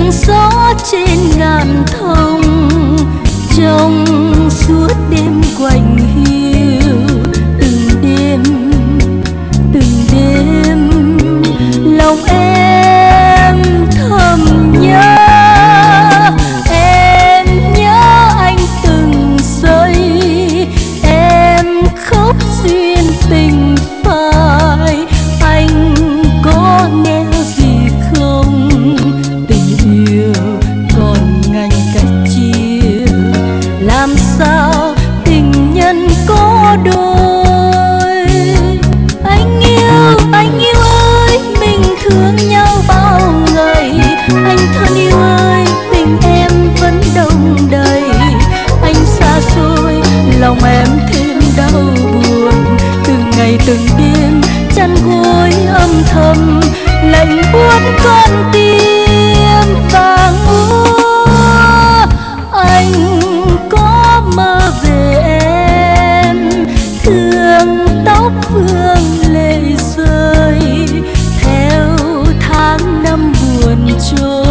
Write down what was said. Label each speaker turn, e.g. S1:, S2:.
S1: gió trên ngàn thông, trong suốt đêm quạnh hiu. Từng đêm lòng em thầm nhớ, em nhớ anh từng giây, em khóc duyên tình phai. Anh có nghe gì không? Tình yêu còn ngăn cách chia, làm sao tình nhân có đôi. Anh yêu ơi, mình thương nhau bao ngày. Anh thân yêu ơi, tình em vẫn đong đầy. Anh xa xôi, lòng em thêm đau buồn. Từng ngày từng đêm chăn gối âm thầm, lạnh buốt con tim vàng úa. Anh có mơ về em, thương tóc vương lệ rơi theo tháng năm buồn trôi.